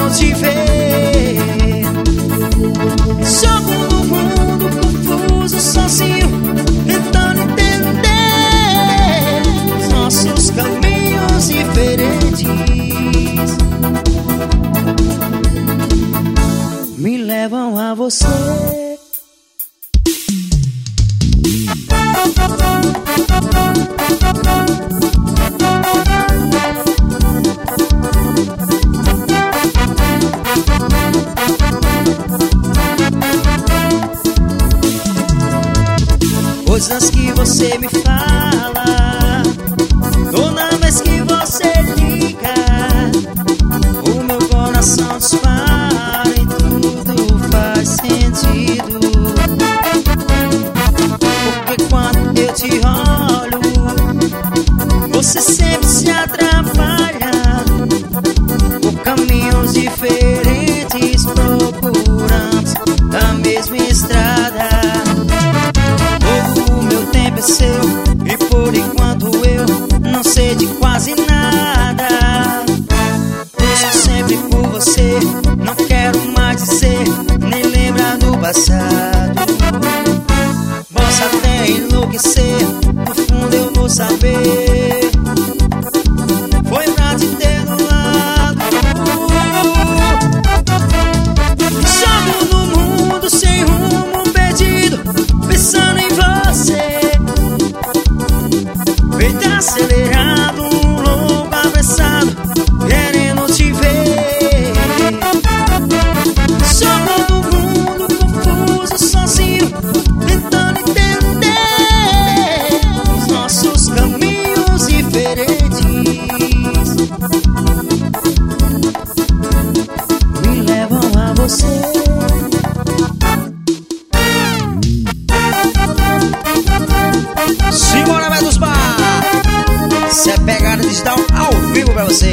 querendo te ver. Jogo no mundo confuso, sozinho, tentando entender os nossos caminhos diferentes. Me levam a você. Coisas que você me fala toda vez que você liga, o meu coração dispara e tudo faz sentido. Porque quando eu te olho, você sempre se atrapalha. Por caminhos diferentes procuramos a mesma estrada. Todo o meu tempo é seu e por enquanto eu não sei de quase nada. Busco sempre por você, não quero mais dizer, nem lembrar do passado. Posso até enlouquecer, no fundo eu vou saber. Foi pra te ter do lado. Jogo no mundo sem rumo, perdido, pensando em você. Peito acelerado, louco apressado, querendo te ver. Jogo no mundo confuso, sozinho, tentando entender os nossos caminhos diferentes. Me levam a você. Simbora, vai dos bar. Cê é pegada digital ao vivo pra você.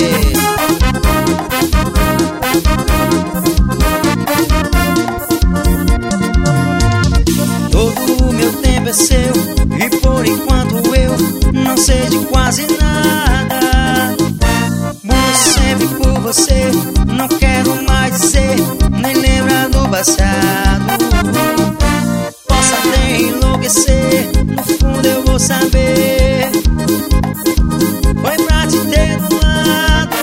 Todo o meu tempo é seu e por enquanto eu não sei de quase nada. Busco sempre por você, não quero mais dizer, nem lembrar do passado. Posso até enlouquecer, no fundo eu vou saber. Foi pra te ter do lado.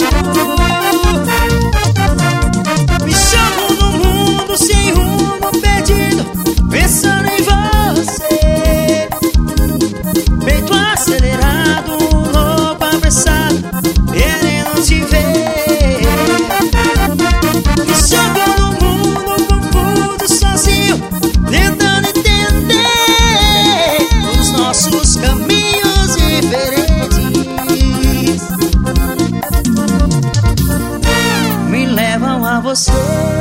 Me jogo no mundo sem rumo, perdido, pensando em você. Peito acelerado, louco apressado, querendo te ver. Me jogo no mundo confuso, sozinho, tentando entender os nossos caminhos diferentes. Me levam a você.